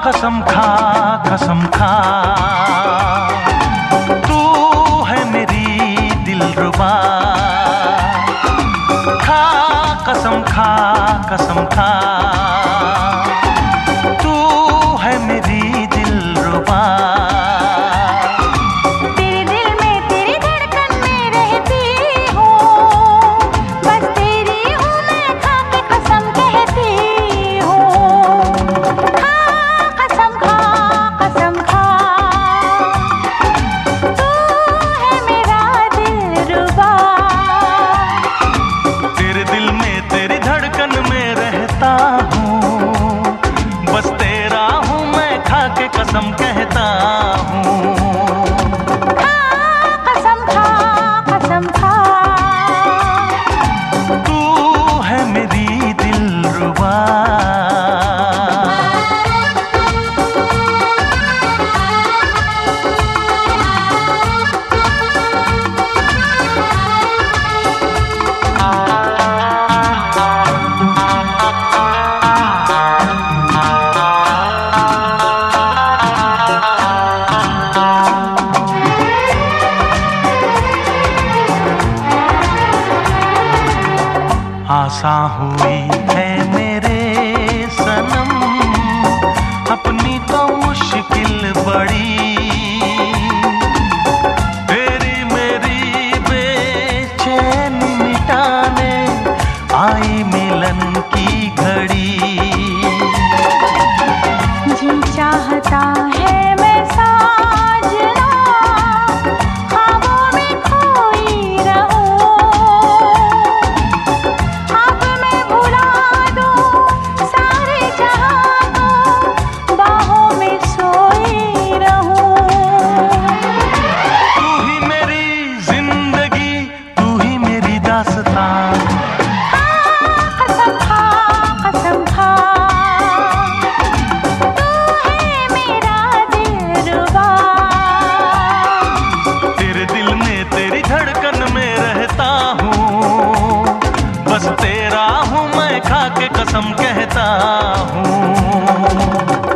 कसम खा, तू है मेरी दिलरुबा। खा कसम खा, कसम खा, तू है मेरी दिलरुबा। तेरे दिल में तेरी धड़कन में रहती हूँ, बस तेरी हूँ मैं, खा के कसम कहती हूँ। खा कसम खा, कसम खा, तू है मेरा दिलरुबा। तेरे दिल में तेरी धड़कन में रहता हूँ, बस तेरा हूँ मैं, खा के कसम कहता हूँ। कसम खा, कसम खा, तू है मेरी दिलरुबा। आशा हुई है मेरे सनम, अपनी तो मुश्किल बड़ी। तेरी मेरी बेचैन मिटाने आई मिलन की घड़ी। जी चाहता है मैं साजना, ख्वाबों में खोई रहूं। अब मैं भुला दूं सारे जहां को, बाहों में सोई रहूं। तू ही मेरी जिंदगी, तू ही मेरी दास्तां। कसम खा, कसम खा, तू है मेरा दिलरुबा। तेरे दिल में तेरी धड़कन में रहता हूँ, बस तेरा हूँ मैं, खा के कसम कहता हूँ।